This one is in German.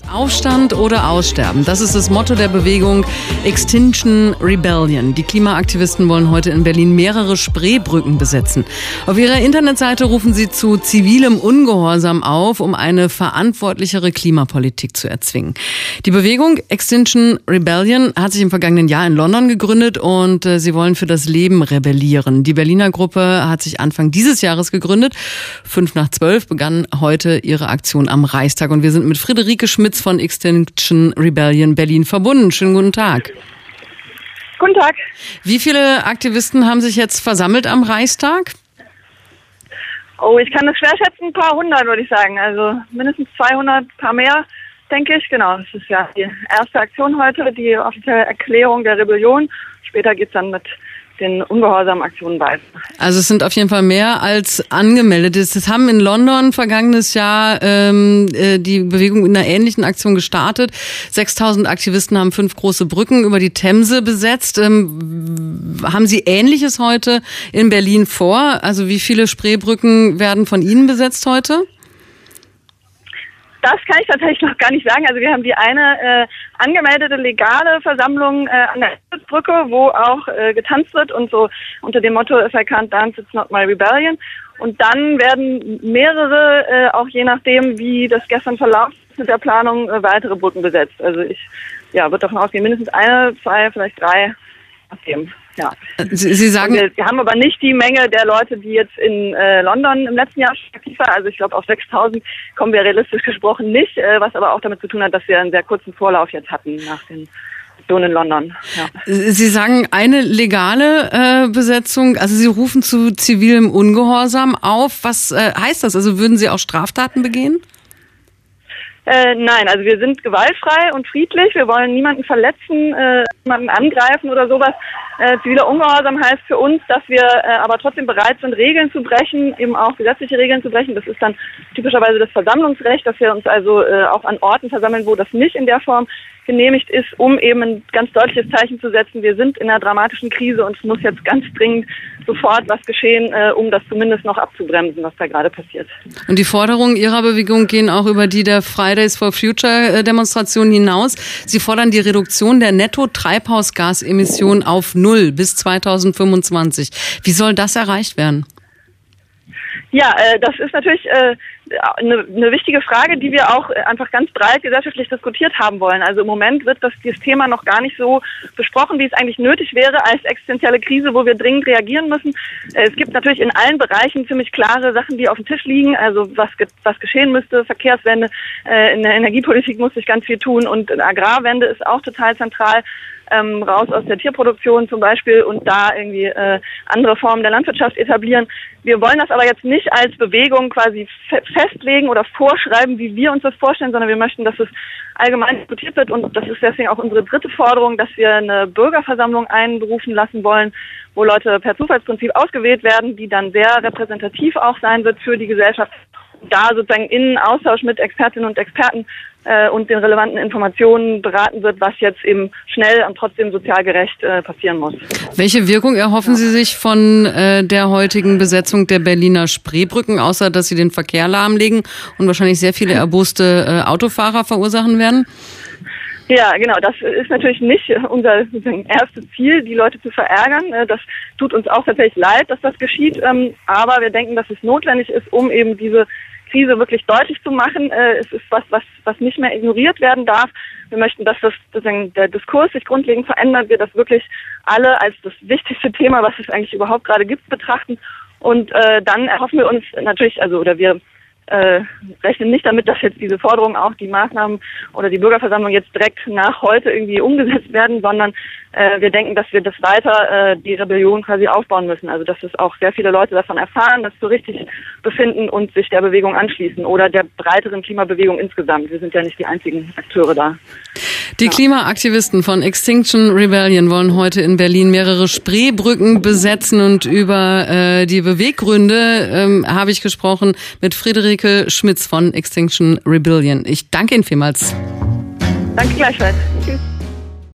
Aufstand oder Aussterben, das ist das Motto der Bewegung Extinction Rebellion. Die Klimaaktivisten wollen heute in Berlin mehrere Spreebrücken besetzen. Auf ihrer Internetseite rufen sie zu zivilem Ungehorsam auf, um eine verantwortlichere Klimapolitik zu erzwingen. Die Bewegung Extinction Rebellion hat sich im vergangenen Jahr in London gegründet und sie wollen für das Leben rebellieren. Die Berliner Gruppe hat sich Anfang dieses Jahres gegründet. 11:55 begann heute ihre Aktion am Reichstag und wir sind mit Friederike Schmitz von Extinction Rebellion Berlin verbunden. Schönen guten Tag. Guten Tag. Wie viele Aktivisten haben sich jetzt versammelt am Reichstag? Oh, ich kann das schwer schätzen, ein paar hundert würde ich sagen. Also mindestens 200, paar mehr, denke ich. Genau, das ist ja die erste Aktion heute, die offizielle Erklärung der Rebellion. Später geht's dann mit den Ungehorsam-Aktionen weiter. Also es sind auf jeden Fall mehr als angemeldet. Das haben in London vergangenes Jahr die Bewegung in einer ähnlichen Aktion gestartet. 6.000 Aktivisten haben 5 große Brücken über die Themse besetzt. Haben Sie Ähnliches heute in Berlin vor? Also wie viele Spreebrücken werden von Ihnen besetzt heute? Das kann ich tatsächlich noch gar nicht sagen. Also wir haben die eine angemeldete legale Versammlung an der Brücke, wo auch getanzt wird und so unter dem Motto If I can't dance, it's not my rebellion. Und dann werden mehrere, auch je nachdem, wie das gestern verlaufen ist mit der Planung, weitere Brücken besetzt. Also ich würde davon ausgehen, mindestens 1, 2, vielleicht 3, nachdem. Ja. Sie sagen, wir haben aber nicht die Menge der Leute, die jetzt in London im letzten Jahr aktiv war. Also ich glaube, auf 6.000 kommen wir realistisch gesprochen nicht, was aber auch damit zu tun hat, dass wir einen sehr kurzen Vorlauf jetzt hatten nach den Aktionen in London. Ja. Sie sagen eine legale Besetzung, also Sie rufen zu zivilem Ungehorsam auf. Was heißt das? Also würden Sie auch Straftaten begehen? Nein, also wir sind gewaltfrei und friedlich. Wir wollen niemanden verletzen, niemanden angreifen oder sowas. Ziviler Ungehorsam heißt für uns, dass wir aber trotzdem bereit sind, Regeln zu brechen, eben auch gesetzliche Regeln zu brechen. Das ist dann typischerweise das Versammlungsrecht, dass wir uns also auch an Orten versammeln, wo das nicht in der Form genehmigt ist, um eben ein ganz deutliches Zeichen zu setzen. Wir sind in einer dramatischen Krise und es muss jetzt ganz dringend sofort was geschehen, um das zumindest noch abzubremsen, was da gerade passiert. Und die Forderungen Ihrer Bewegung gehen auch über die der Fridays for Future Demonstration hinaus. Sie fordern die Reduktion der Netto-Treibhausgasemissionen auf 0 bis 2025. Wie soll das erreicht werden? Ja, das ist natürlich eine wichtige Frage, die wir auch einfach ganz breit gesellschaftlich diskutiert haben wollen. Also im Moment wird dieses Thema noch gar nicht so besprochen, wie es eigentlich nötig wäre als existenzielle Krise, wo wir dringend reagieren müssen. Es gibt natürlich in allen Bereichen ziemlich klare Sachen, die auf dem Tisch liegen. Also was geschehen müsste, Verkehrswende, in der Energiepolitik muss sich ganz viel tun und Agrarwende ist auch total zentral. Raus aus der Tierproduktion zum Beispiel und da irgendwie andere Formen der Landwirtschaft etablieren. Wir wollen das aber jetzt nicht als Bewegung quasi festlegen oder vorschreiben, wie wir uns das vorstellen, sondern wir möchten, dass es allgemein diskutiert wird und das ist deswegen auch unsere dritte Forderung, dass wir eine Bürgerversammlung einberufen lassen wollen, wo Leute per Zufallsprinzip ausgewählt werden, die dann sehr repräsentativ auch sein wird für die Gesellschaft. Da sozusagen in Austausch mit Expertinnen und Experten und den relevanten Informationen beraten wird, was jetzt eben schnell und trotzdem sozial gerecht passieren muss. Welche Wirkung erhoffen Sie sich von der heutigen Besetzung der Berliner Spreebrücken, außer dass sie den Verkehr lahmlegen und wahrscheinlich sehr viele erboste Autofahrer verursachen werden? Ja, genau. Das ist natürlich nicht unser sozusagen erstes Ziel, die Leute zu verärgern. Das tut uns auch tatsächlich leid, dass das geschieht. Aber wir denken, dass es notwendig ist, um eben diese Krise wirklich deutlich zu machen. Es ist was nicht mehr ignoriert werden darf. Wir möchten, dass sozusagen der Diskurs sich grundlegend verändert, wir das wirklich alle als das wichtigste Thema, was es eigentlich überhaupt gerade gibt, betrachten. Und dann erhoffen wir uns natürlich, wir rechnen nicht damit, dass jetzt diese Forderungen auch die Maßnahmen oder die Bürgerversammlung jetzt direkt nach heute irgendwie umgesetzt werden, sondern wir denken, dass wir das weiter die Rebellion quasi aufbauen müssen. Also dass es auch sehr viele Leute davon erfahren, das so richtig befinden und sich der Bewegung anschließen oder der breiteren Klimabewegung insgesamt. Wir sind ja nicht die einzigen Akteure da. Die Klimaaktivisten von Extinction Rebellion wollen heute in Berlin mehrere Spreebrücken besetzen und über die Beweggründe habe ich gesprochen mit Friederike Schmitz von Extinction Rebellion. Ich danke Ihnen vielmals. Danke gleichfalls. Tschüss.